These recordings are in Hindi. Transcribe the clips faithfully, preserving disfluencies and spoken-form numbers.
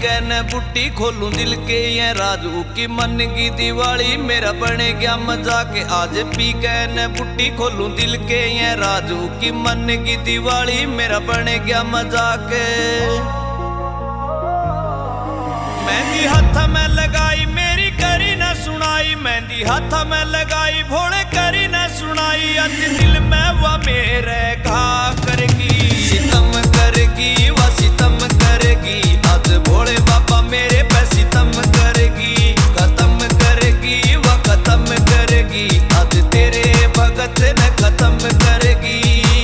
के न बुट्टी खोलूं दिल के ये राजू की मन की दिवाली मेरा बने गया मजाक आज पी के न बुट्टी खोलूं दिल के ये राजू की मन की दिवाली मेरा बने गया मजाक। मेहंदी हाथ में लगाई मेरी करी न सुनाई मेहंदी हाथ में लगाई भोले करी न सुनाई आज दिल में वह मेरे घा करेगी सितम करेगी वह सितम करेगी आज भोले बाबा मेरे पे सितम करेगी खत्म करेगी वह खत्म करेगी आज तेरे भगत ने खत्म करेगी।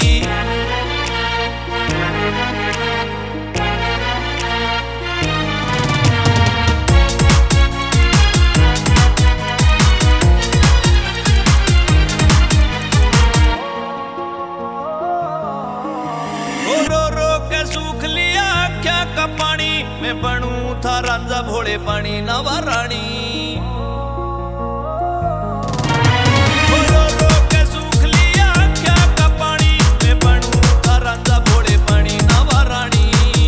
रो रो के सूख लिया क्या का पानी मैं बनूं था रांझा भोले पानी नवा रानी। रो रो के सूख लिया क्या का पानी मैं बनूं था रांझा भोले पानी नवा रानी।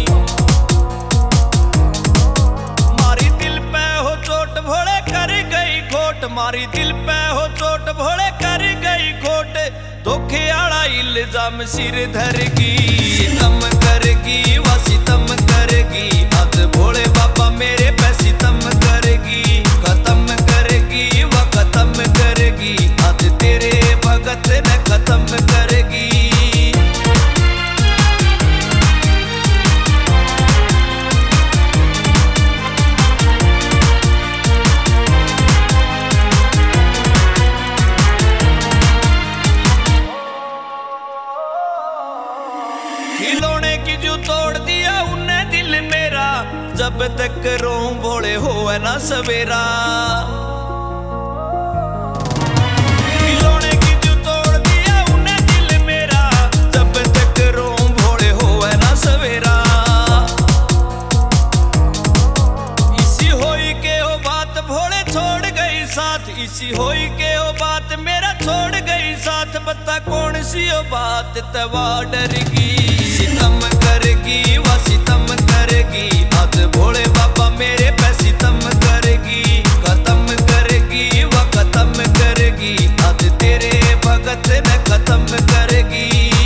मारी दिल पे हो चोट भोले कर गई खोट मारी दिल पे हो चोट भोले कर गई खोट धोखे आड़ा इल्जाम सिर धरगी सितम करेगी वह सितम करेगी आज भोले बाबा मेरे पे सितम करेगी खत्म करेगी वह खत्म करेगी आज तेरे भगत ने खत्म करेगी। खिलौने की जो तोड़ दिया उन्ने दिल मेरा जब तक रोऊं भोले होए ना सवेरा। खिलौने की जो तोड़ दिया उन्ने दिल मेरा जब तक रोऊं भोले होए ना सवेरा। इसी होई के हो बात भोले छोड़ गई साथ इसी होई के हो बात मेरा छोड़ गई साथ बता कौन सी हो बात तवा डरगी सितम करेगी वह सितम करेगी आज भोले बाबा मेरे पे सितम करेगी खत्म करेगी वह खत्म करेगी आज तेरे भगत ने खत्म करेगी।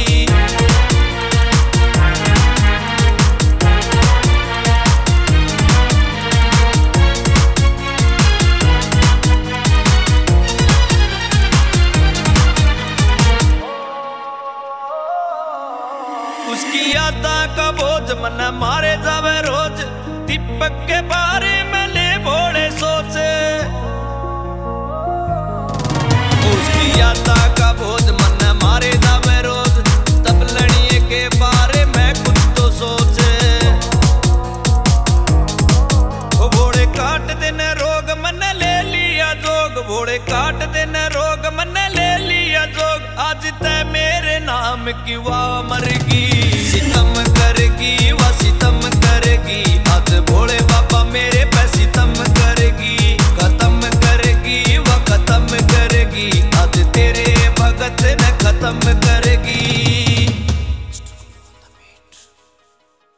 उसकी यादा का बोझ मन मारे जावे रोज दीपक के बारे में ले भोले सोचे। उसकी यादा का बोझ मन मारे जावे रोज तब लड़िए के बारे में कुछ तो सोचे। वो भोले काट देने रोग मन ले लिया जोग भोले काट देने रोग मन ले लिया जोग आज तय मेरे नाम की वाह मरगी